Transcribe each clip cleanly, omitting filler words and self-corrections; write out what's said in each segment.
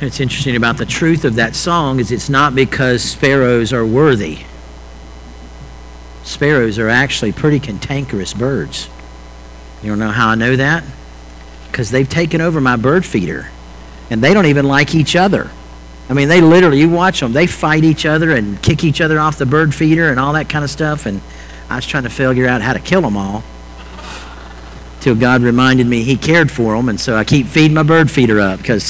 It's interesting about the truth of that song is it's not because sparrows are worthy. Sparrows are actually pretty cantankerous birds. You don't know how I know that? Because they've taken over my bird feeder, and they don't even like each other. I mean, they literally, you watch them, they fight each other and kick each other off the bird feeder and all that kind of stuff, and I was trying to figure out how to kill them all till God reminded me He cared for them, and so I keep feeding my bird feeder up because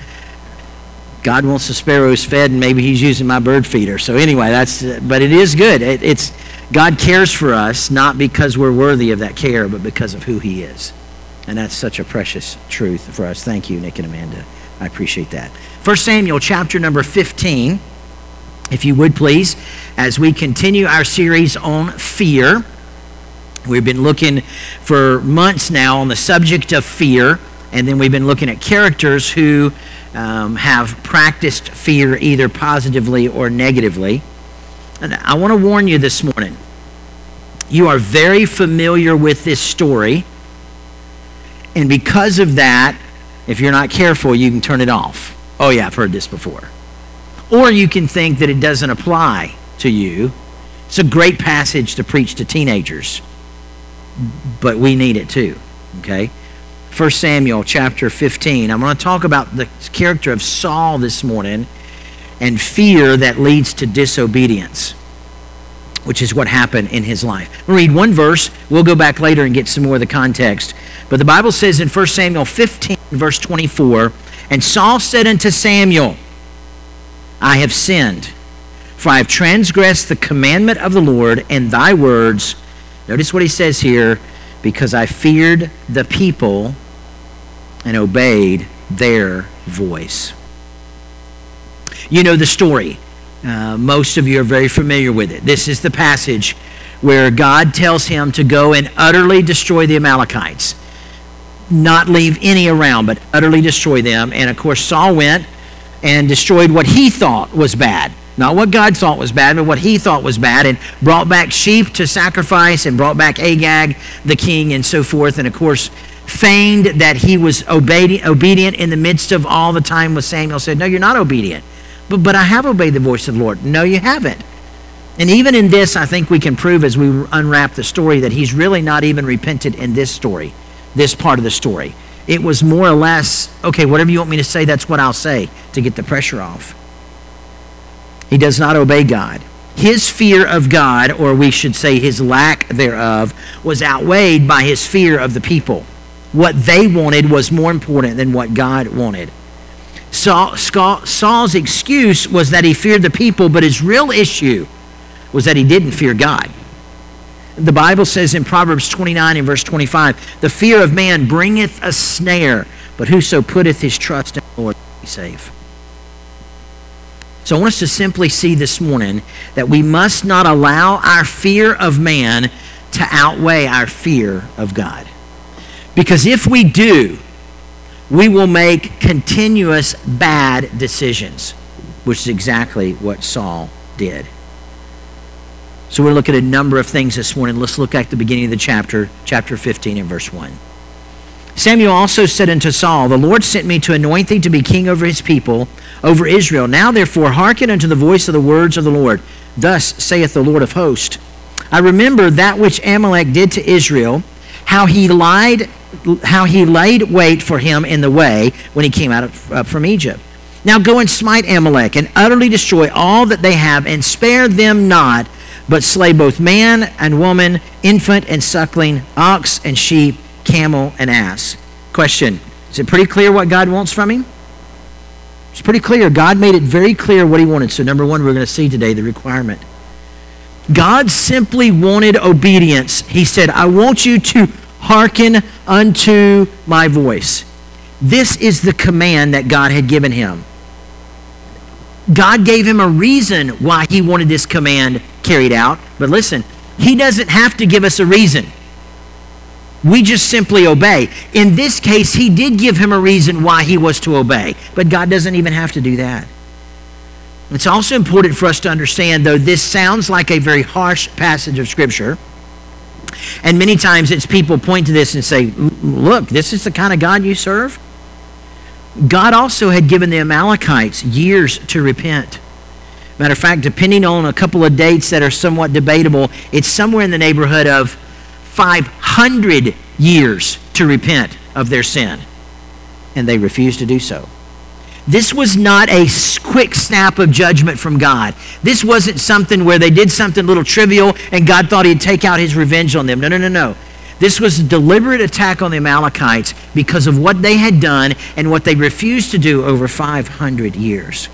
God wants the sparrows fed, and maybe He's using my bird feeder. So anyway, but it is good. It's God cares for us, not because we're worthy of that care, but because of who He is. And that's such a precious truth for us. Thank you, Nick and Amanda. I appreciate that. 1 Samuel chapter number 15, if you would please, as we continue our series on fear. We've been looking for months now on the subject of fear, and then we've been looking at characters who have practiced fear either positively or negatively. And I want to warn you this morning, you are very familiar with this story, and because of that, if you're not careful, you can turn it off. Oh yeah, I've heard this before. Or you can think that it doesn't apply to you. It's a great passage to preach to teenagers, but we need it too, okay? 1 Samuel chapter 15. I'm going to talk about the character of Saul this morning and fear that leads to disobedience, which is what happened in his life. We'll read one verse. We'll go back later and get some more of the context. But the Bible says in 1 Samuel 15, verse 24, "And Saul said unto Samuel, I have sinned, for I have transgressed the commandment of the Lord and thy words." Notice what he says here, "because I feared the people and obeyed their voice." You know the story. Most of you are very familiar with it. This is the passage where God tells him to go and utterly destroy the Amalekites. Not leave any around, but utterly destroy them. And of course, Saul went and destroyed what he thought was bad. Not what God thought was bad, but what he thought was bad, and brought back sheep to sacrifice, and brought back Agag, the king, and so forth. And of course, feigned that he was obedient in the midst of all the time with Samuel. Said, "No, you're not obedient." But I have obeyed the voice of the Lord. "No, you haven't." And even in this, I think we can prove as we unwrap the story that he's really not even repented in this story, this part of the story. It was more or less, okay, whatever you want me to say, that's what I'll say to get the pressure off. He does not obey God. His fear of God, or we should say his lack thereof, was outweighed by his fear of the people. What they wanted was more important than what God wanted. Saul's excuse was that he feared the people, but his real issue was that he didn't fear God. The Bible says in Proverbs 29 and verse 25, "The fear of man bringeth a snare, but whoso putteth his trust in the Lord will be safe." So I want us to simply see this morning that we must not allow our fear of man to outweigh our fear of God. Because if we do, we will make continuous bad decisions, which is exactly what Saul did. So we'll look at a number of things this morning. Let's look at the beginning of the chapter 15 and verse 1. "Samuel also said unto Saul, The Lord sent me to anoint thee to be king over his people, over Israel. Now therefore hearken unto the voice of the words of the Lord. Thus saith the Lord of hosts, I remember that which Amalek did to Israel, how he laid wait for him in the way when he came out from Egypt. Now go and smite Amalek, and utterly destroy all that they have, and spare them not, but slay both man and woman, infant and suckling, ox and sheep, camel and ass." Question, is it pretty clear what God wants from him? It's pretty clear. God made it very clear what he wanted. So number one, we're going to see today the requirement. God simply wanted obedience. He said, "I want you to hearken unto my voice." This is the command that God had given him. God gave him a reason why he wanted this command carried out. But listen, he doesn't have to give us a reason. We just simply obey. In this case, he did give him a reason why he was to obey. But God doesn't even have to do that. It's also important for us to understand, though this sounds like a very harsh passage of Scripture, and many times it's people point to this and say, "Look, this is the kind of God you serve." God also had given the Amalekites years to repent. Matter of fact, depending on a couple of dates that are somewhat debatable, it's somewhere in the neighborhood of 500 years to repent of their sin. And they refused to do so. This was not a quick snap of judgment from God. This wasn't something where they did something a little trivial and God thought he'd take out his revenge on them. No. This was a deliberate attack on the Amalekites because of what they had done and what they refused to do over 500 years.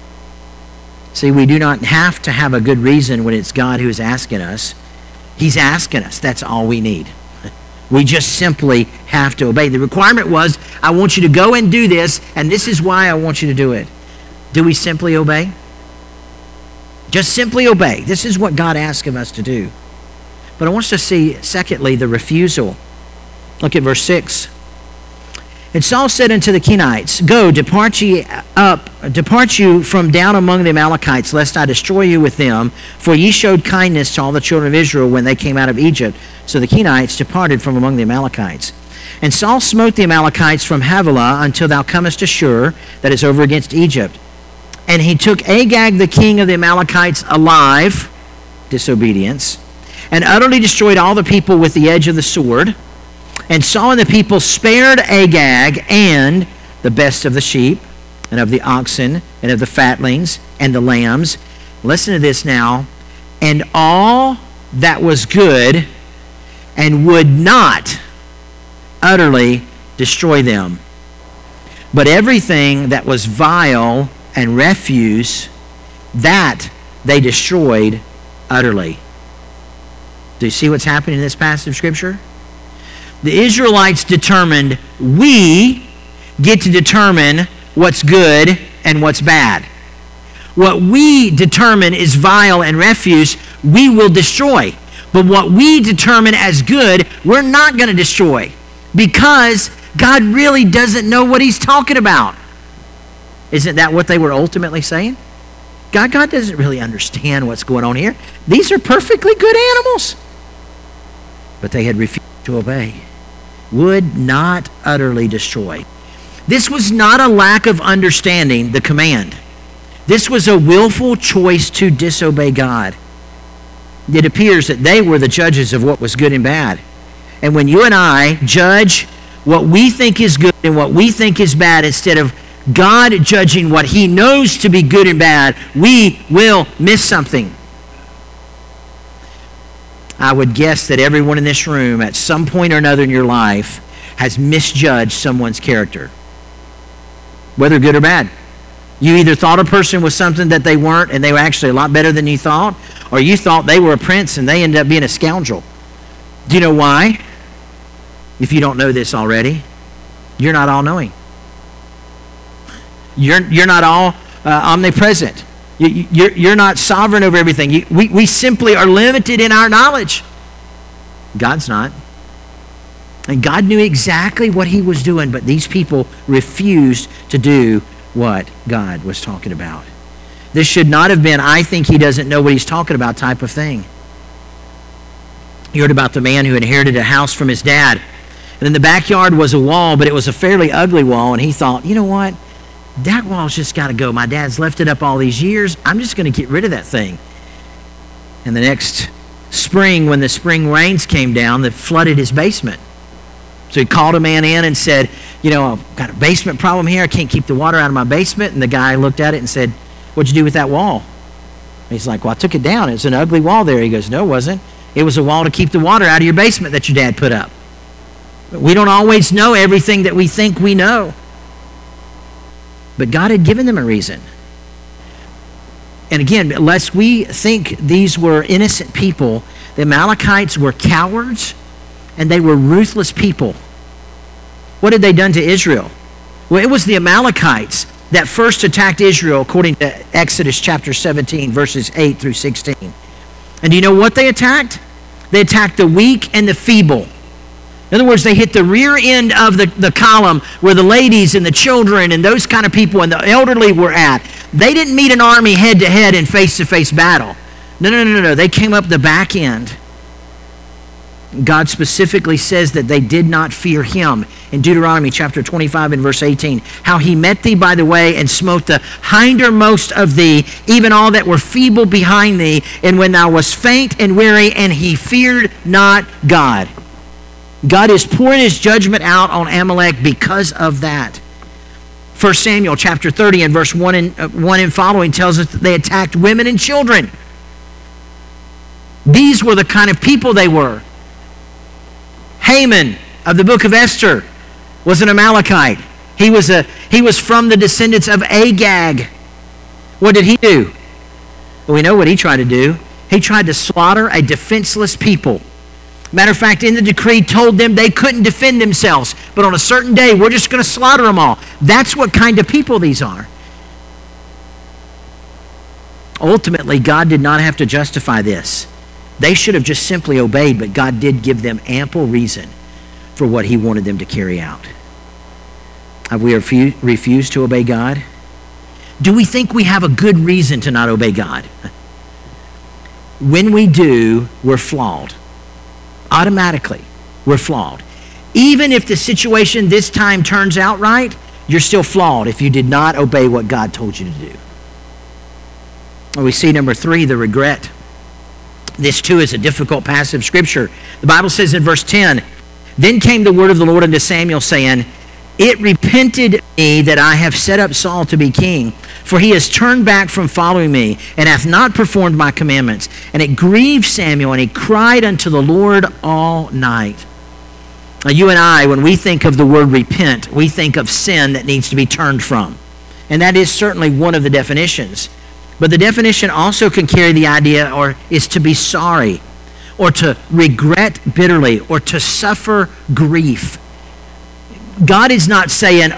See, we do not have to have a good reason when it's God who is asking us. He's asking us. That's all we need. We just simply have to obey. The requirement was, I want you to go and do this, and this is why I want you to do it. Do we simply obey? Just simply obey. This is what God asks of us to do. But I want us to see, secondly, the refusal. Look at verse 6. And Saul said unto the Kenites, Go, depart you from down among the Amalekites, lest I destroy you with them. For ye showed kindness to all the children of Israel when they came out of Egypt. So the Kenites departed from among the Amalekites. And Saul smote the Amalekites from Havilah until thou comest to Shur, that is over against Egypt. And he took Agag the king of the Amalekites alive, disobedience, and utterly destroyed all the people with the edge of the sword. And Saul and the people spared Agag and the best of the sheep, and of the oxen, and of the fatlings, and the lambs. Listen to this now. And all that was good, and would not utterly destroy them. But everything that was vile and refuse, that they destroyed utterly. Do you see what's happening in this passage of Scripture? The Israelites determined, we get to determine what's good and what's bad. What we determine is vile and refuse, we will destroy. But what we determine as good, we're not going to destroy, because God really doesn't know what he's talking about. Isn't that what they were ultimately saying? God doesn't really understand what's going on here. These are perfectly good animals. But they had refused to obey. Would not utterly destroy. This was not a lack of understanding the command. This was a willful choice to disobey God. It appears that they were the judges of what was good and bad. And when you and I judge what we think is good and what we think is bad instead of God judging what he knows to be good and bad, we will miss something. I would guess that everyone in this room at some point or another in your life has misjudged someone's character, whether good or bad. You either thought a person was something that they weren't and they were actually a lot better than you thought, or you thought they were a prince and they ended up being a scoundrel. Do you know why? If you don't know this already, you're not all-knowing. You're not all omnipresent. You're not sovereign over everything. We simply are limited in our knowledge. God's not. And God knew exactly what he was doing, but these people refused to do what God was talking about. This should not have been, I think he doesn't know what he's talking about type of thing. You heard about the man who inherited a house from his dad. And in the backyard was a wall, but it was a fairly ugly wall. And he thought, you know what? That wall's just got to go. My dad's left it up all these years. I'm just going to get rid of that thing. And the next spring, when the spring rains came down, that flooded his basement. So he called a man in and said, you know, I've got a basement problem here. I can't keep the water out of my basement. And the guy looked at it and said, what'd you do with that wall? And he's like, well, I took it down. It's an ugly wall there. He goes, no, it wasn't. It was a wall to keep the water out of your basement that your dad put up. But we don't always know everything that we think we know. But God had given them a reason. And again, lest we think these were innocent people, the Amalekites were cowards and they were ruthless people. What had they done to Israel? Well, it was the Amalekites that first attacked Israel according to Exodus chapter 17, verses 8 through 16. And do you know what they attacked? They attacked the weak and the feeble. In other words, they hit the rear end of the column where the ladies and the children and those kind of people and the elderly were at. They didn't meet an army head-to-head in face-to-face battle. No. They came up the back end. God specifically says that they did not fear him. In Deuteronomy chapter 25 and verse 18, how he met thee by the way and smote the hindermost of thee, even all that were feeble behind thee, and when thou wast faint and weary, and he feared not God. God is pouring his judgment out on Amalek because of that. 1 Samuel chapter 30 and verse 1 and following tells us that they attacked women and children. These were the kind of people they were. Haman of the book of Esther was an Amalekite. He was from the descendants of Agag. What did he do? Well, we know what he tried to do. He tried to slaughter a defenseless people. Matter of fact, in the decree told them they couldn't defend themselves, but on a certain day, we're just going to slaughter them all. That's what kind of people these are. Ultimately, God did not have to justify this. They should have just simply obeyed, but God did give them ample reason for what he wanted them to carry out. Have we refused to obey God? Do we think we have a good reason to not obey God? When we do, we're flawed. Automatically, we're flawed. Even if the situation this time turns out right, you're still flawed if you did not obey what God told you to do. And we see number 3, the regret. This too is a difficult passage of Scripture. The Bible says in verse 10, then came the word of the Lord unto Samuel, saying, it repented me that I have set up Saul to be king, for he has turned back from following me, and hath not performed my commandments. And it grieved Samuel, and he cried unto the Lord all night. Now you and I, when we think of the word repent, we think of sin that needs to be turned from. And that is certainly one of the definitions. But the definition also can carry the idea, or is to be sorry, or to regret bitterly, or to suffer grief. God is not saying,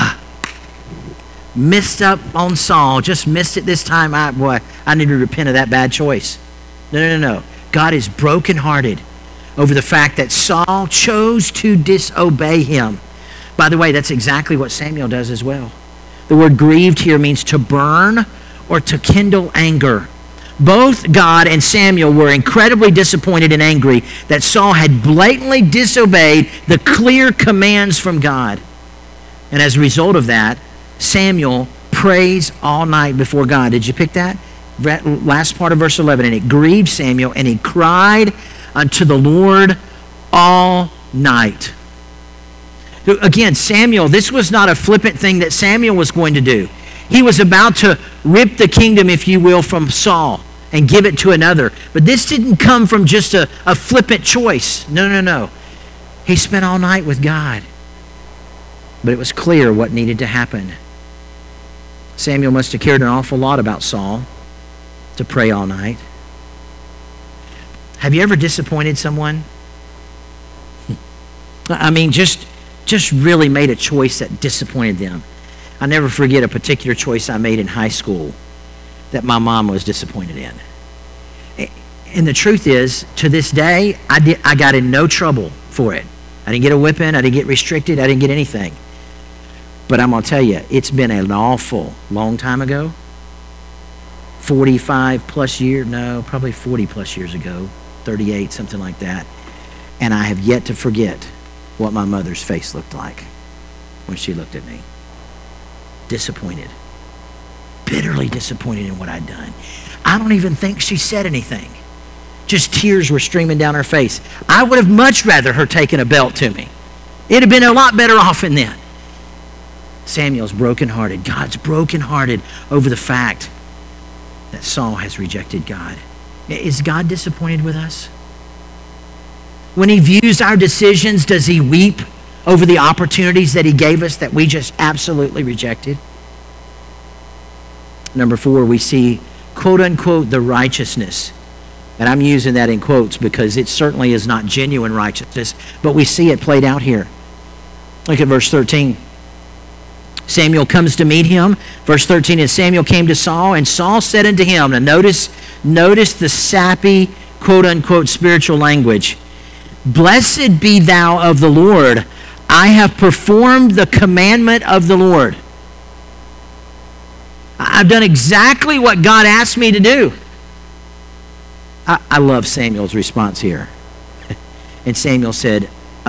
missed up on Saul, just missed it this time. I need to repent of that bad choice. No. God is brokenhearted over the fact that Saul chose to disobey him. By the way, that's exactly what Samuel does as well. The word grieved here means to burn or to kindle anger. Both God and Samuel were incredibly disappointed and angry that Saul had blatantly disobeyed the clear commands from God. And as a result of that, Samuel prays all night before God. Did you pick that? Last part of verse 11. And it grieved Samuel, and he cried unto the Lord all night. Again, Samuel, this was not a flippant thing that Samuel was going to do. He was about to rip the kingdom, if you will, from Saul and give it to another. But this didn't come from just a flippant choice. No. He spent all night with God. But it was clear what needed to happen. Samuel must have cared an awful lot about Saul to pray all night. Have you ever disappointed someone? I mean, just really made a choice that disappointed them. I'll never forget a particular choice I made in high school that my mom was disappointed in. And the truth is, to this day, I got in no trouble for it. I didn't get a whipping, I didn't get restricted, I didn't get anything. But I'm going to tell you, it's been an awful long time ago. 45 plus years, no, probably 40 plus years ago, 38, something like that. And I have yet to forget what my mother's face looked like when she looked at me. Disappointed. Bitterly disappointed in what I'd done. I don't even think she said anything. Just tears were streaming down her face. I would have much rather her taken a belt to me. It'd have been a lot better off in then. Samuel's brokenhearted. God's brokenhearted over the fact that Saul has rejected God. Is God disappointed with us? When he views our decisions, does he weep over the opportunities that he gave us that we just absolutely rejected? Number 4, we see, quote unquote, the righteousness. And I'm using that in quotes because it certainly is not genuine righteousness, but we see it played out here. Look at verse 13. Samuel comes to meet him. Verse 13, and Samuel came to Saul, and Saul said unto him, and notice the sappy, quote unquote, spiritual language. Blessed be thou of the Lord. I have performed the commandment of the Lord. I've done exactly what God asked me to do. I love Samuel's response here. And Samuel said,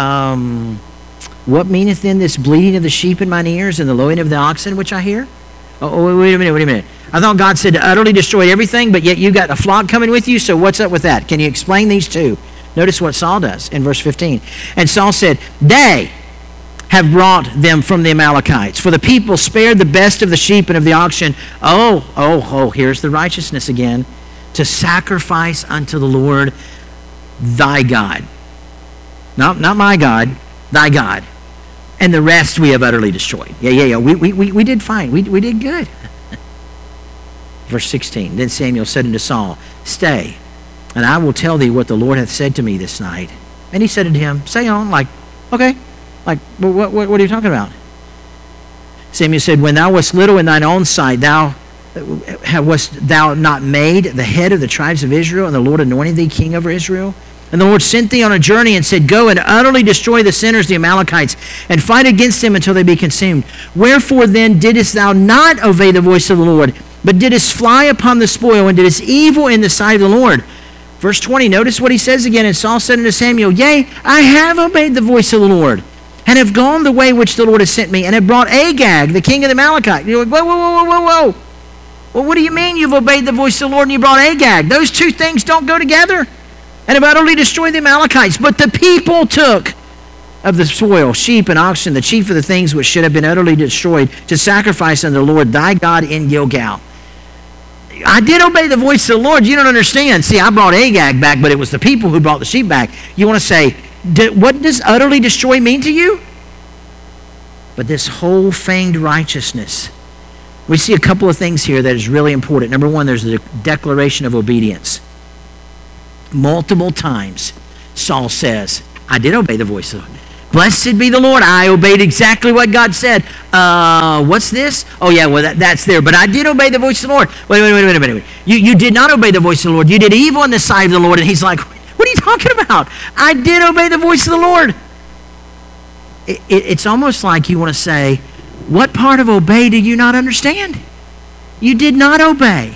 what meaneth then this bleating of the sheep in mine ears and the lowing of the oxen which I hear? Oh, wait a minute. I thought God said to utterly destroy everything, but yet you got a flock coming with you, so what's up with that? Can you explain these two? Notice what Saul does in verse 15. And Saul said, they have brought them from the Amalekites, for the people spared the best of the sheep and of the oxen. Oh, here's the righteousness again. To sacrifice unto the Lord thy God. Not my God, thy God. And the rest we have utterly destroyed. Yeah. We did fine. We did good. Verse 16. Then Samuel said unto Saul, stay, and I will tell thee what the Lord hath said to me this night. And he said unto him, say on, like, okay. Like, what are you talking about? Samuel said, when thou wast little in thine own sight, wast thou not made the head of the tribes of Israel, and the Lord anointed thee king over Israel? And the Lord sent thee on a journey and said, go and utterly destroy the sinners, the Amalekites, and fight against them until they be consumed. Wherefore then didst thou not obey the voice of the Lord, but didst fly upon the spoil, and didst evil in the sight of the Lord? Verse 20, notice what he says again. And Saul said unto Samuel, yea, I have obeyed the voice of the Lord, and have gone the way which the Lord has sent me, and have brought Agag, the king of the Amalekites. You're like, whoa. Well, what do you mean you've obeyed the voice of the Lord and you brought Agag? Those two things don't go together. And have utterly destroyed the Amalekites. But the people took of the spoil, sheep and oxen, the chief of the things which should have been utterly destroyed, to sacrifice unto the Lord thy God in Gilgal. I did obey the voice of the Lord. You don't understand. See, I brought Agag back, but it was the people who brought the sheep back. You want to say, what does utterly destroy mean to you? But this whole feigned righteousness. We see a couple of things here that is really important. Number one, there's the declaration of obedience. Multiple times, Saul says, I did obey the voice of the Lord. Blessed be the Lord. I obeyed exactly what God said. What's this? Oh, yeah, well, that's there. But I did obey the voice of the Lord. Wait. You did not obey the voice of the Lord. You did evil in the sight of the Lord. And he's like, what are you talking about? I did obey the voice of the Lord. It's almost like you want to say, what part of obey do you not understand? You did not obey.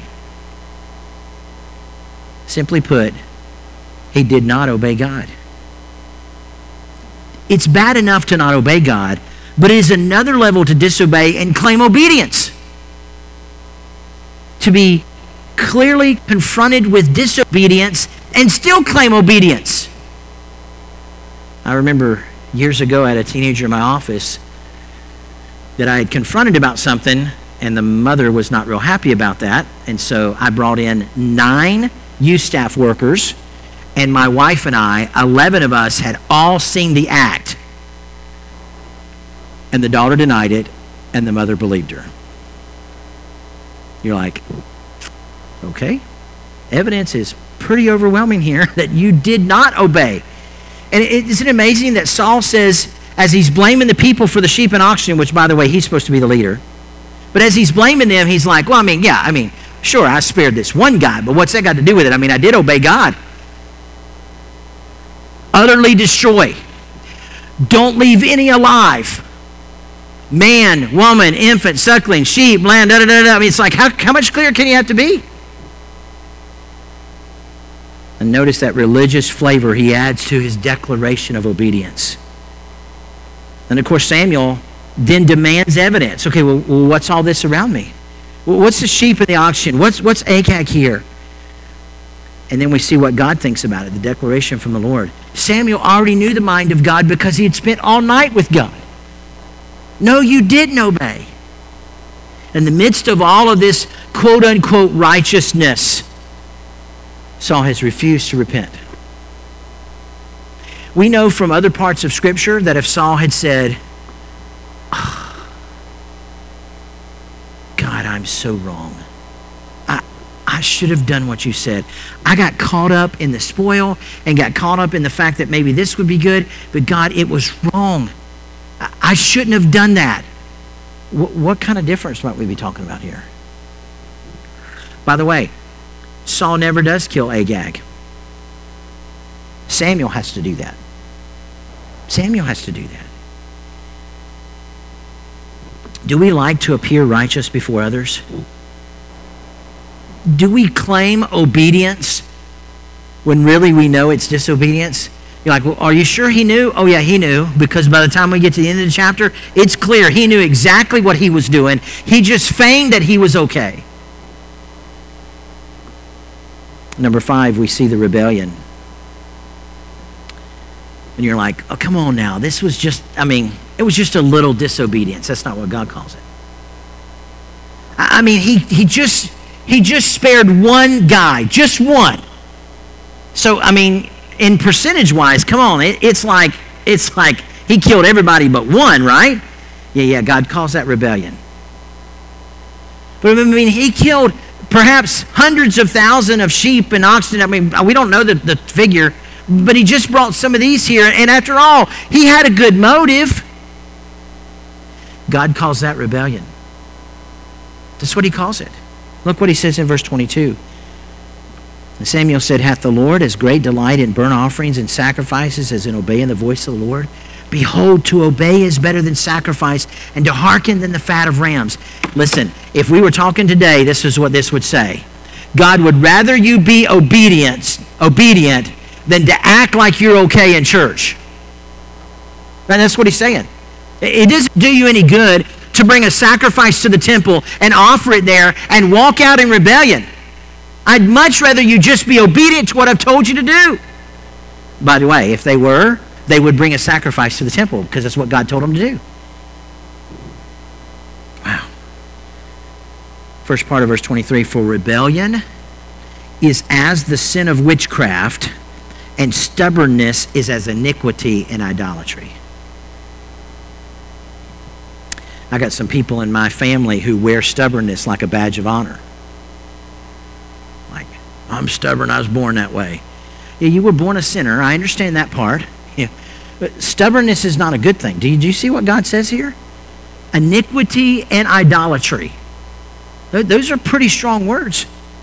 Simply put, he did not obey God. It's bad enough to not obey God, but it is another level to disobey and claim obedience. To be clearly confronted with disobedience and still claim obedience. I remember years ago I had a teenager in my office that I had confronted about something, and the mother was not real happy about that. And so I brought in 9 youth staff workers, and my wife and I, 11 of us, had all seen the act. And the daughter denied it, and the mother believed her. You're like, okay, evidence is pretty overwhelming here that you did not obey. And isn't it amazing that Saul says, as he's blaming the people for the sheep and oxen, which, by the way, he's supposed to be the leader, but as he's blaming them, he's like, well, sure, I spared this one guy, but what's that got to do with it? I did obey God. Utterly destroy. Don't leave any alive. Man, woman, infant, suckling, sheep, land, it's like, how much clearer can you have to be? And notice that religious flavor he adds to his declaration of obedience. And of course, Samuel then demands evidence. Okay, well, what's all this around me? What's the sheep and the oxen? What's Agag here? And then we see what God thinks about it, the declaration from the Lord. Samuel already knew the mind of God because he had spent all night with God. No, you didn't obey. In the midst of all of this quote-unquote righteousness, Saul has refused to repent. We know from other parts of Scripture that if Saul had said, God, I'm so wrong. I should have done what you said. I got caught up in the spoil and got caught up in the fact that maybe this would be good, but God, it was wrong. I shouldn't have done that. What kind of difference might we be talking about here? By the way, Saul never does kill Agag. Samuel has to do that. Samuel has to do that. Do we like to appear righteous before others? Do we claim obedience when really we know it's disobedience? You're like, well, are you sure he knew? Oh, yeah, he knew, because by the time we get to the end of the chapter, it's clear he knew exactly what he was doing. He just feigned that he was okay. Number 5, we see the rebellion. And you're like, oh, come on now. This was just, it was just a little disobedience. That's not what God calls it. He just spared one guy, just one. So, in percentage-wise, come on, it's like he killed everybody but one, right? Yeah, God calls that rebellion. But he killed perhaps hundreds of thousands of sheep and oxen. We don't know the figure, but he just brought some of these here, and after all, he had a good motive. God calls that rebellion. That's what he calls it. Look what he says in verse 22. And Samuel said, hath the Lord as great delight in burnt offerings and sacrifices as in obeying the voice of the Lord? Behold, to obey is better than sacrifice, and to hearken than the fat of rams. Listen, if we were talking today, this is what this would say. God would rather you be obedient than to act like you're okay in church. And that's what he's saying. It doesn't do you any good to bring a sacrifice to the temple and offer it there and walk out in rebellion. I'd much rather you just be obedient to what I've told you to do. By the way, if they were, they would bring a sacrifice to the temple because that's what God told them to do. Wow. First part of verse 23, for rebellion is as the sin of witchcraft, and stubbornness is as iniquity and idolatry. I got some people in my family who wear stubbornness like a badge of honor. Like, I'm stubborn, I was born that way. Yeah, you were born a sinner, I understand that part. Yeah. But stubbornness is not a good thing. Do you see what God says here? Iniquity and idolatry. Those are pretty strong words.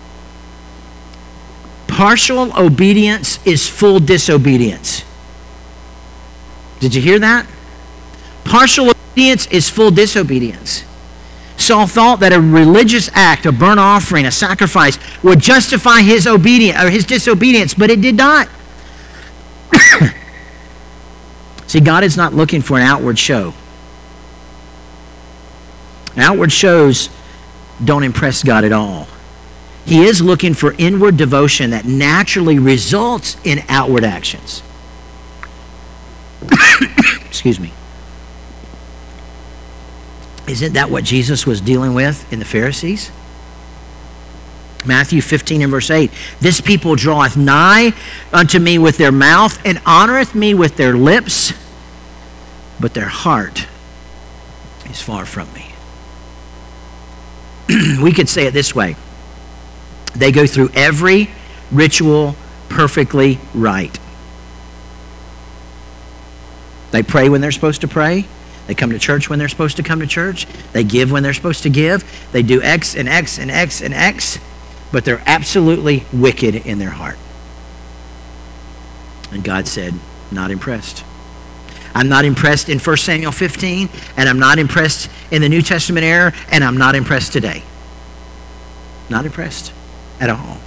Partial obedience is full disobedience. Did you hear that? Partial obedience is full disobedience. Saul thought that a religious act, a burnt offering, a sacrifice, would justify his obedience or his disobedience, but it did not. See, God is not looking for an outward show. Outward shows don't impress God at all. He is looking for inward devotion that naturally results in outward actions. Excuse me. Isn't that what Jesus was dealing with in the Pharisees? Matthew 15 and verse 8. This people draweth nigh unto me with their mouth and honoreth me with their lips, but their heart is far from me. We could say it this way. They go through every ritual perfectly right. They pray when they're supposed to pray. They come to church when they're supposed to come to church. They give when they're supposed to give. They do X and X and X and X, but they're absolutely wicked in their heart. And God said, not impressed. I'm not impressed in 1 Samuel 15, and I'm not impressed in the New Testament era, and I'm not impressed today. Not impressed at all.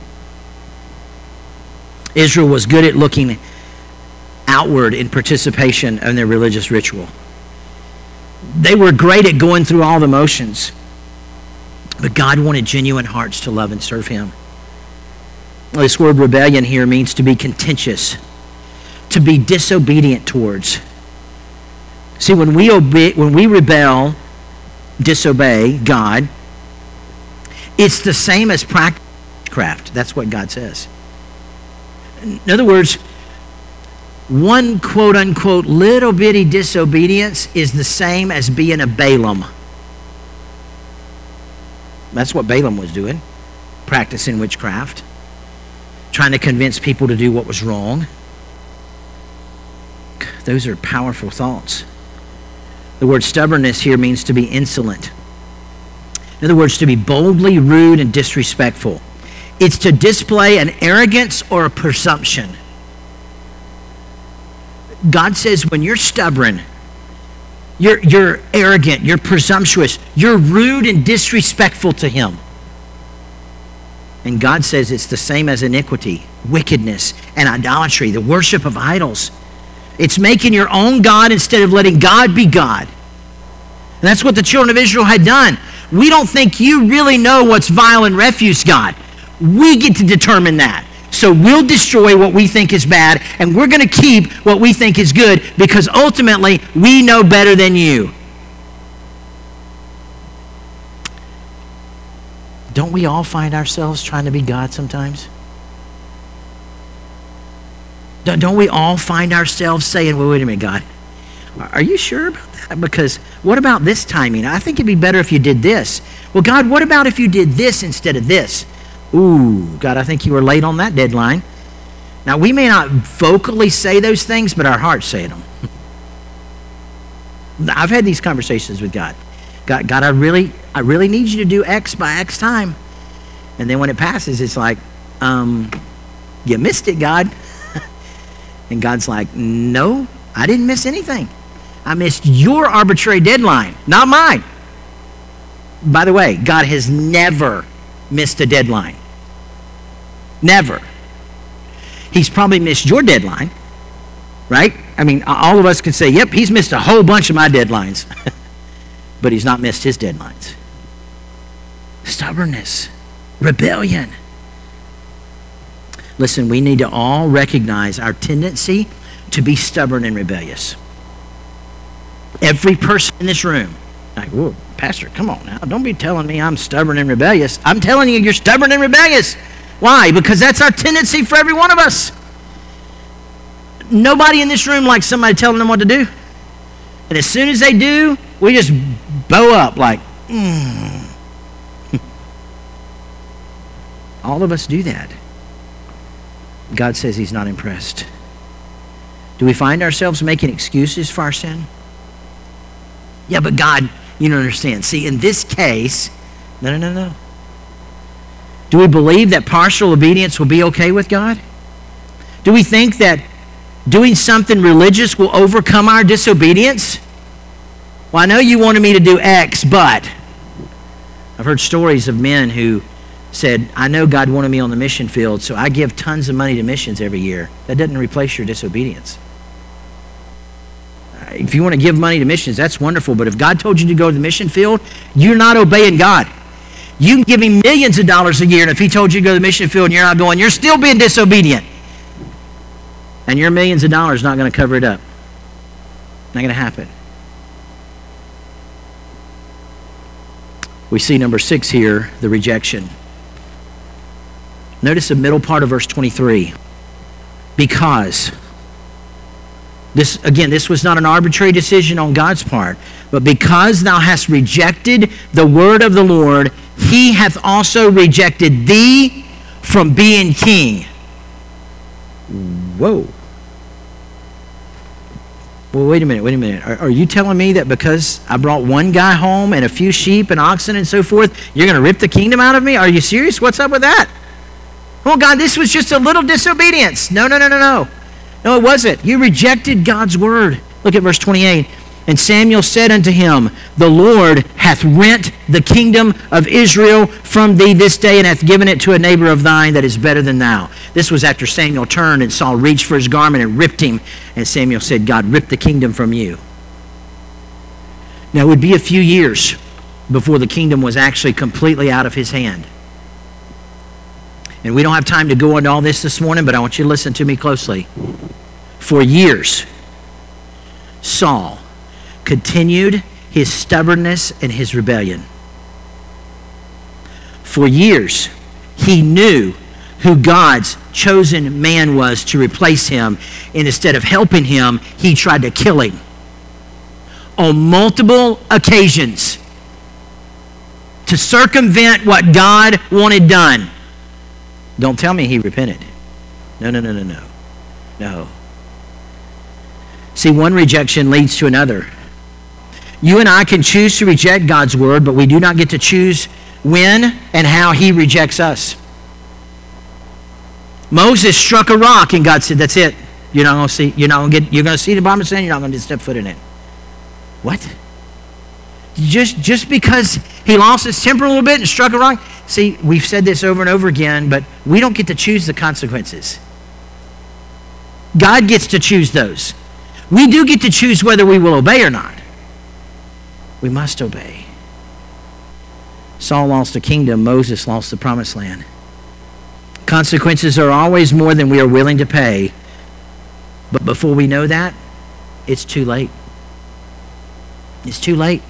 Israel was good at looking outward in participation in their religious ritual. They were great at going through all the motions. But God wanted genuine hearts to love and serve him. Well, this word rebellion here means to be contentious, to be disobedient towards. See, when we rebel, disobey God, it's the same as practice witchcraft. That's what God says. In other words, one quote-unquote little bitty disobedience is the same as being a Balaam. That's what Balaam was doing, practicing witchcraft, trying to convince people to do what was wrong. Those are powerful thoughts. The word stubbornness here means to be insolent. In other words, to be boldly rude and disrespectful. It's to display an arrogance or a presumption. God says when you're stubborn, you're arrogant, you're presumptuous, you're rude and disrespectful to him. And God says it's the same as iniquity, wickedness, and idolatry, the worship of idols. It's making your own God instead of letting God be God. And that's what the children of Israel had done. We don't think you really know what's vile and refuse, God. We get to determine that. So we'll destroy what we think is bad, and we're going to keep what we think is good, because ultimately we know better than you. Don't we all find ourselves trying to be God sometimes? Don't we all find ourselves saying, well, wait a minute, God, are you sure about that? Because what about this timing? I think it'd be better if you did this. Well, God, what about if you did this instead of this? Ooh, God, I think you were late on that deadline. Now, we may not vocally say those things, but our hearts say them. I've had these conversations with God. God, I really need you to do X by X time. And then when it passes, it's like, you missed it, God. And God's like, no, I didn't miss anything. I missed your arbitrary deadline, not mine. By the way, God has never missed a deadline. Never. He's probably missed your deadline, right? I mean, all of us can say, yep, he's missed a whole bunch of my deadlines. But he's not missed his deadlines. Stubbornness, rebellion. Listen, we need to all recognize our tendency to be stubborn and rebellious. Every person in this room, like, whoa, Pastor, come on now. Don't be telling me I'm stubborn and rebellious. I'm telling you, you're stubborn and rebellious. Why? Because that's our tendency for every one of us. Nobody in this room likes somebody telling them what to do. And as soon as they do, we just bow up like, All of us do that. God says he's not impressed. Do we find ourselves making excuses for our sin? Yeah, but God, you don't understand. See, in this case, no. Do we believe that partial obedience will be okay with God? Do we think that doing something religious will overcome our disobedience? Well, I know you wanted me to do X, but I've heard stories of men who said, I know God wanted me on the mission field, so I give tons of money to missions every year. That doesn't replace your disobedience. If you want to give money to missions, that's wonderful, but if God told you to go to the mission field, you're not obeying God. You can give him millions of dollars a year, and if he told you to go to the mission field and you're not going, you're still being disobedient. And your millions of dollars not going to cover it up. Not going to happen. We see number 6 here, the rejection. Notice the middle part of verse 23. Because. This was not an arbitrary decision on God's part, but because thou hast rejected the word of the Lord, he hath also rejected thee from being king. Whoa. Well, wait a minute. Are you telling me that because I brought one guy home and a few sheep and oxen and so forth, you're going to rip the kingdom out of me? Are you serious? What's up with that? Oh, God, this was just a little disobedience. No. No, it wasn't. You rejected God's word. Look at verse 28. And Samuel said unto him, the Lord hath rent the kingdom of Israel from thee this day, and hath given it to a neighbor of thine that is better than thou. This was after Samuel turned and Saul reached for his garment and ripped him. And Samuel said, God ripped the kingdom from you. Now, it would be a few years before the kingdom was actually completely out of his hand. And we don't have time to go into all this morning, but I want you to listen to me closely. For years, Saul continued his stubbornness and his rebellion. For years, he knew who God's chosen man was to replace him, and instead of helping him, he tried to kill him. On multiple occasions, to circumvent what God wanted done. Don't tell me he repented. No. See, one rejection leads to another. You and I can choose to reject God's word, but we do not get to choose when and how he rejects us. Moses struck a rock and God said, that's it. You're going to see the promised land, you're not going to step foot in it. What? Just because he lost his temper a little bit and struck a rock? See, we've said this over and over again, but we don't get to choose the consequences. God gets to choose those. We do get to choose whether we will obey or not. We must obey. Saul lost a kingdom. Moses lost the promised land. Consequences are always more than we are willing to pay. But before we know that, it's too late. It's too late.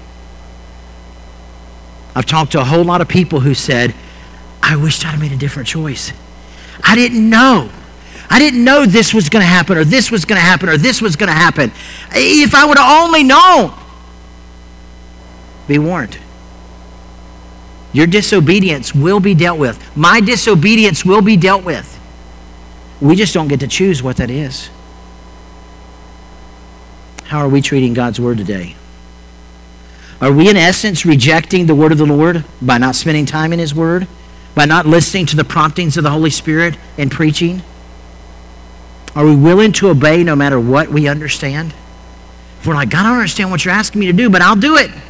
I've talked to a whole lot of people who said, I wished I'd have made a different choice. I didn't know. I didn't know this was going to happen, or this was going to happen, or this was going to happen. If I would have only known. Be warned. Your disobedience will be dealt with. My disobedience will be dealt with. We just don't get to choose what that is. How are we treating God's word today? Are we in essence rejecting the word of the Lord by not spending time in his word? By not listening to the promptings of the Holy Spirit and preaching? Are we willing to obey no matter what we understand? If we're like, God, I don't understand what you're asking me to do, but I'll do it.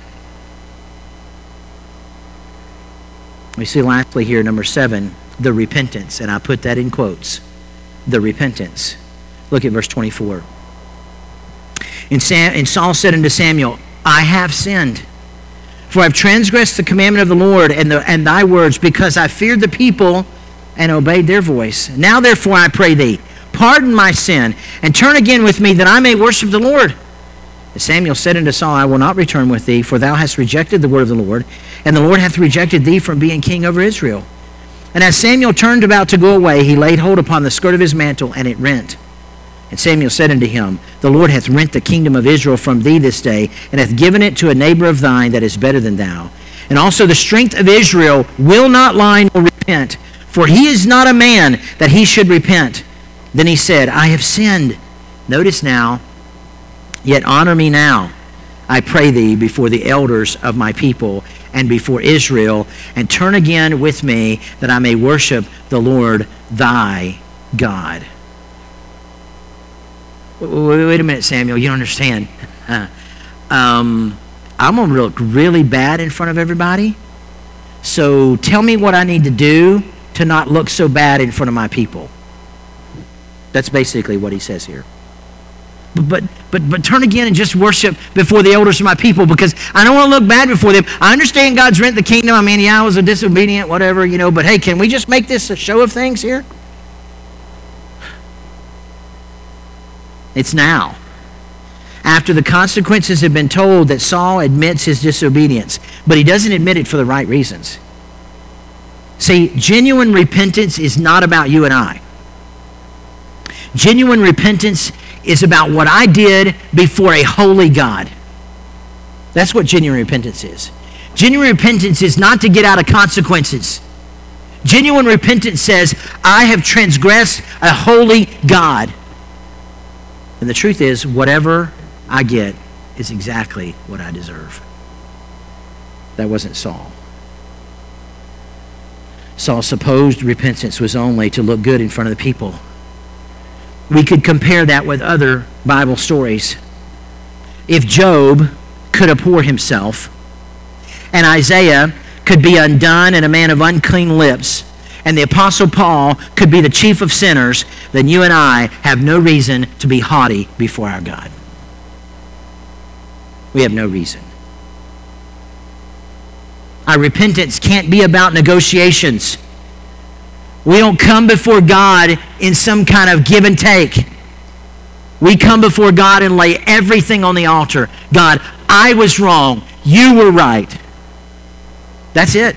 We see lastly here, number 7, the repentance. And I put that in quotes. The repentance. Look at verse 24. And Saul said unto Samuel, I have sinned, for I have transgressed the commandment of the Lord and thy words, because I feared the people and obeyed their voice. Now therefore I pray thee, pardon my sin, and turn again with me, that I may worship the Lord. And Samuel said unto Saul, I will not return with thee, for thou hast rejected the word of the Lord, and the Lord hath rejected thee from being king over Israel. And as Samuel turned about to go away, he laid hold upon the skirt of his mantle, and it rent. And Samuel said unto him, the Lord hath rent the kingdom of Israel from thee this day, and hath given it to a neighbor of thine that is better than thou. And also the strength of Israel will not lie nor repent, for he is not a man that he should repent. Then he said, I have sinned. Notice now, yet honor me now, I pray thee, before the elders of my people and before Israel, and turn again with me, that I may worship the Lord thy God. Wait a minute, Samuel, you don't understand. I'm going to look really bad in front of everybody. So tell me what I need to do to not look so bad in front of my people. That's basically what he says here. But turn again and just worship before the elders of my people, because I don't want to look bad before them. I understand God's rent the kingdom. I mean, yeah, I was a disobedient, whatever, but hey, can we just make this a show of things here? It's now, after the consequences have been told, that Saul admits his disobedience, but he doesn't admit it for the right reasons. See, genuine repentance is not about you and I. Genuine repentance is about what I did before a holy God. That's what genuine repentance is. Genuine repentance is not to get out of consequences. Genuine repentance says, I have transgressed a holy God. And the truth is, whatever I get is exactly what I deserve. That wasn't Saul. Saul's supposed repentance was only to look good in front of the people. We could compare that with other Bible stories. If Job could abhor himself, and Isaiah could be undone and a man of unclean lips, and the Apostle Paul could be the chief of sinners, then you and I have no reason to be haughty before our God. We have no reason. Our repentance can't be about negotiations. We don't come before God in some kind of give and take. We come before God and lay everything on the altar. God, I was wrong. You were right. That's it.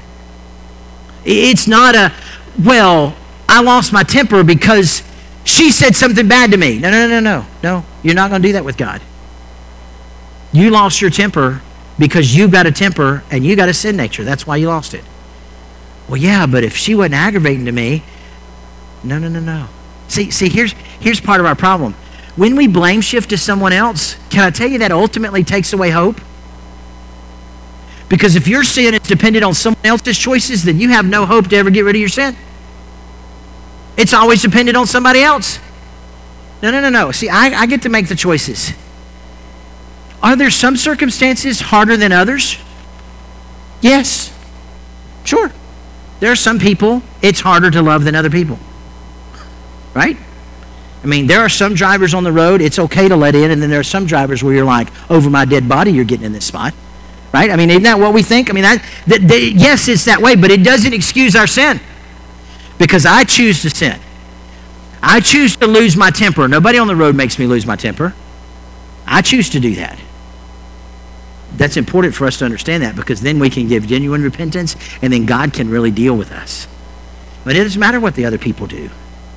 It's not a, well, I lost my temper because she said something bad to me. No. You're not going to do that with God. You lost your temper because you've got a temper and you got a sin nature. That's why you lost it. Well, yeah, but if she wasn't aggravating to me, no. See, here's part of our problem. When we blame shift to someone else, can I tell you that ultimately takes away hope? Because if your sin is dependent on someone else's choices, then you have no hope to ever get rid of your sin. It's always dependent on somebody else. No. See, I get to make the choices. Are there some circumstances harder than others? Yes. Sure. There are some people it's harder to love than other people. Right? I mean, there are some drivers on the road, it's okay to let in, and then there are some drivers where you're like, over my dead body, you're getting in this spot. Right? I mean, isn't that what we think? I mean, yes, it's that way, but it doesn't excuse our sin. Because I choose to sin. I choose to lose my temper. Nobody on the road makes me lose my temper. I choose to do that. That's important for us to understand that, because then we can give genuine repentance, and then God can really deal with us. But it doesn't matter what the other people do.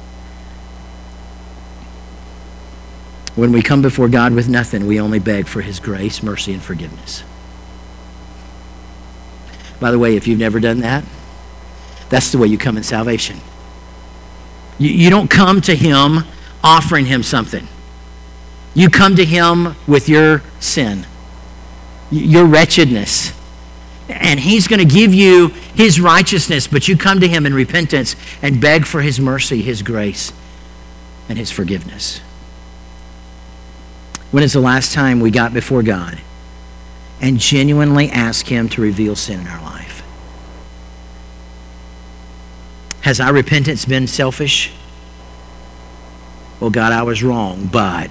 When we come before God with nothing, we only beg for his grace, mercy, and forgiveness. By the way, if you've never done that, that's the way you come in salvation. You don't come to him offering him something. You come to him with your sin, your wretchedness. And he's going to give you his righteousness, but you come to him in repentance and beg for his mercy, his grace, and his forgiveness. When is the last time we got before God and genuinely asked him to reveal sin in our life? Has our repentance been selfish? Well, God, I was wrong, but...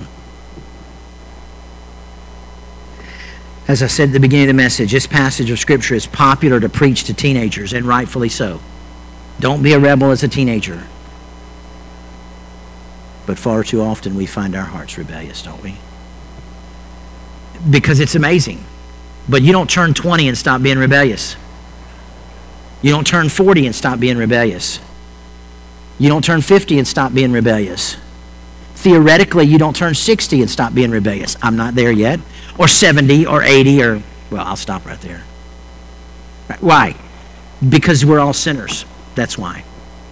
As I said at the beginning of the message, this passage of Scripture is popular to preach to teenagers, and rightfully so. Don't be a rebel as a teenager. But far too often we find our hearts rebellious, don't we? Because it's amazing. But you don't turn 20 and stop being rebellious. You don't turn 40 and stop being rebellious. You don't turn 50 and stop being rebellious. Theoretically, you don't turn 60 and stop being rebellious. I'm not there yet. Or 70 or 80 or, well, I'll stop right there. Why? Because we're all sinners. That's why.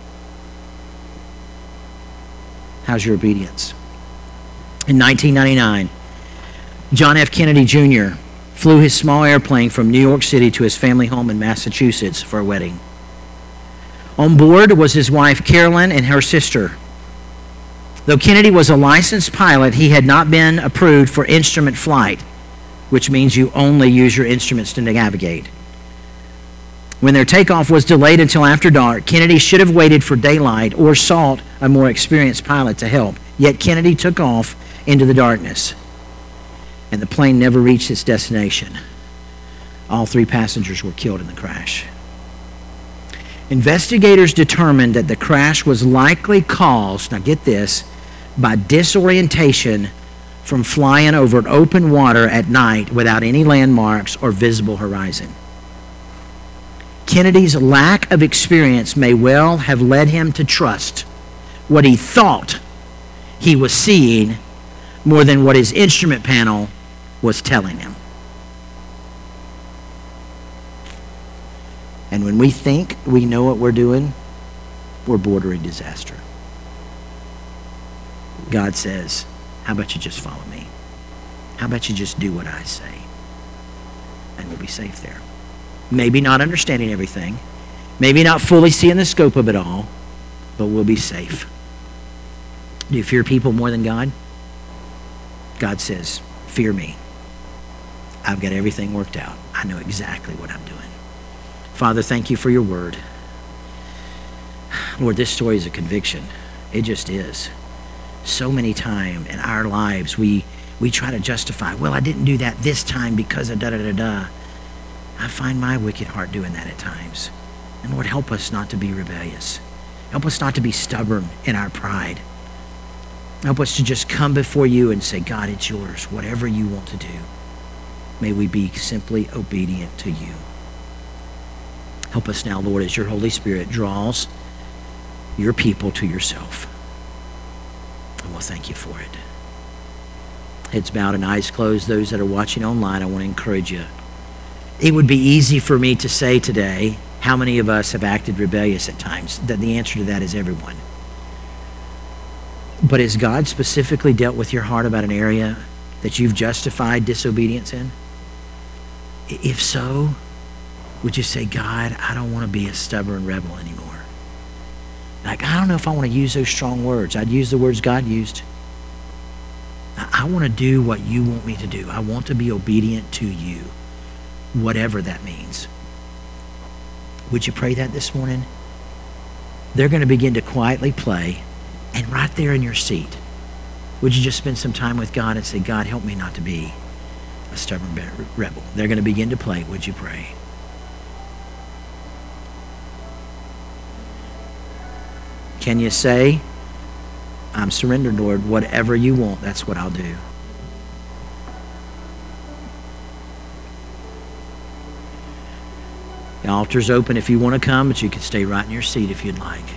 How's your obedience? In 1999, John F. Kennedy Jr. flew his small airplane from New York City to his family home in Massachusetts for a wedding. On board was his wife Carolyn and her sister. Though Kennedy was a licensed pilot, he had not been approved for instrument flight, which means you only use your instruments to navigate. When their takeoff was delayed until after dark, Kennedy should have waited for daylight or sought a more experienced pilot to help. Yet Kennedy took off into the darkness, and the plane never reached its destination. All 3 passengers were killed in the crash. Investigators determined that the crash was likely caused, now get this, by disorientation from flying over open water at night without any landmarks or visible horizon. Kennedy's lack of experience may well have led him to trust what he thought he was seeing more than what his instrument panel was telling him. And when we think we know what we're doing, we're bordering disaster. God says, how about you just follow me? How about you just do what I say? And we'll be safe there. Maybe not understanding everything. Maybe not fully seeing the scope of it all. But we'll be safe. Do you fear people more than God? God says, fear me. I've got everything worked out. I know exactly what I'm doing. Father, thank you for your word. Lord, this story is a conviction. It just is. So many times in our lives, we try to justify, well, I didn't do that this time because of da-da-da-da. I find my wicked heart doing that at times. And Lord, help us not to be rebellious. Help us not to be stubborn in our pride. Help us to just come before you and say, God, it's yours. Whatever you want to do, may we be simply obedient to you. Help us now, Lord, as your Holy Spirit draws your people to yourself. And we'll thank you for it. Heads bowed and eyes closed. Those that are watching online, I want to encourage you. It would be easy for me to say today, how many of us have acted rebellious at times? That the answer to that is everyone. But has God specifically dealt with your heart about an area that you've justified disobedience in? If so, would you say, God, I don't want to be a stubborn rebel anymore? Like, I don't know if I want to use those strong words. I'd use the words God used. I want to do what you want me to do. I want to be obedient to you, whatever that means. Would you pray that this morning? They're going to begin to quietly play, And right there in your seat, would you just spend some time with God and say, God, help me not to be a stubborn rebel. They're going to begin to play. Would you pray? Can you say, I'm surrendered, Lord. Whatever you want, that's what I'll do. The altar's open if you want to come, but you can stay right in your seat if you'd like.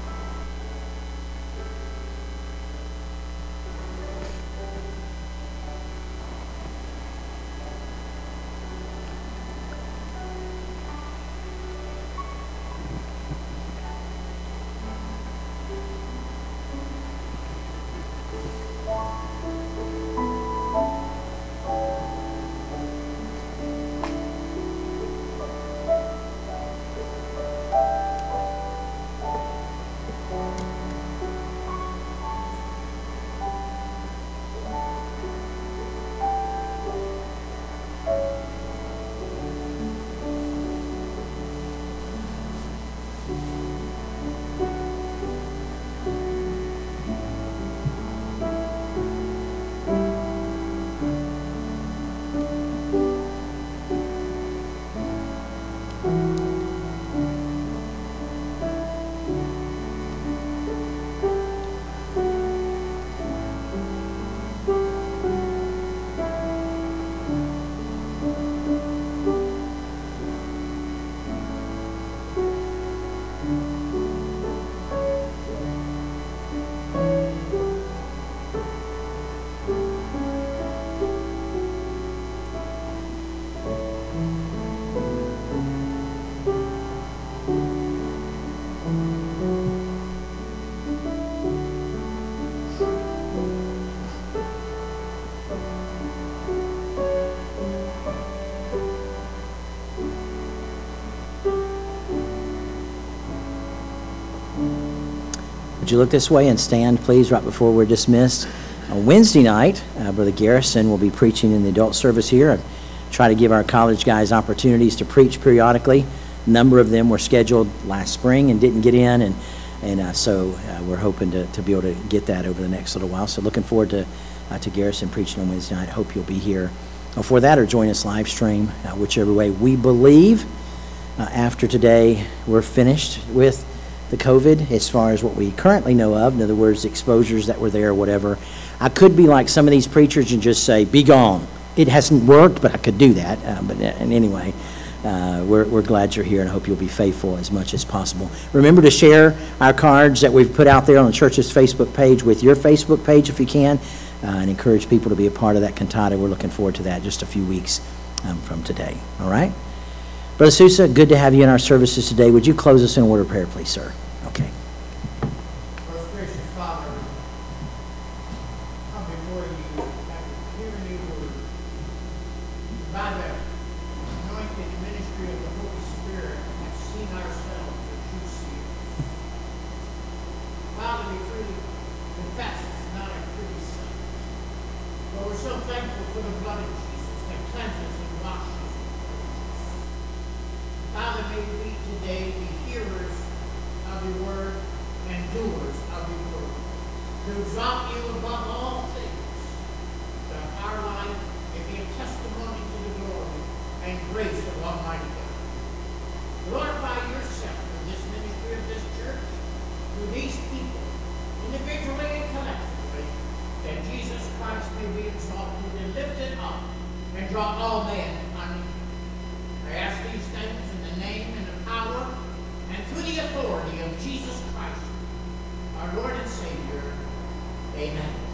Would you look this way and stand, please, right before we're dismissed? On Wednesday night, Brother Garrison will be preaching in the adult service here. I try to give our college guys opportunities to preach periodically. A number of them were scheduled last spring and didn't get in, so we're hoping to be able to get that over the next little while. So looking forward to Garrison preaching on Wednesday night. Hope you'll be here for that or join us live stream, whichever way. We believe after today we're finished with the COVID as far as what we currently know of. In other words, exposures that were there or whatever. I could be like some of these preachers and just say, be gone. It hasn't worked, but I could do that. And anyway, we're glad you're here and I hope you'll be faithful as much as possible. Remember to share our cards that we've put out there on the church's Facebook page with your Facebook page if you can, and encourage people to be a part of that cantata. We're looking forward to that just a few weeks from today. All right? Brother Sousa, good to have you in our services today. Would you close us in a word of prayer, please, sir? Okay. Most gracious Father, come before you after hearing your word. By the anointed ministry of the Holy Spirit, have seen ourselves as you see us. Father, we freely confess it's not a pretty sight. But we're so thankful for the blood of Jesus that cleanses and washes. Father, may we today be hearers of your word and doers of your word. To exalt you above all things, that our life may be a testimony to the glory and grace of Almighty God. Glorify yourself in this ministry of this church, through these people, individually and collectively, that Jesus Christ may be exalted and lifted up and draw all men unto him. I ask these things in the name and the power and through the authority of Jesus Christ, our Lord and Savior. Amen.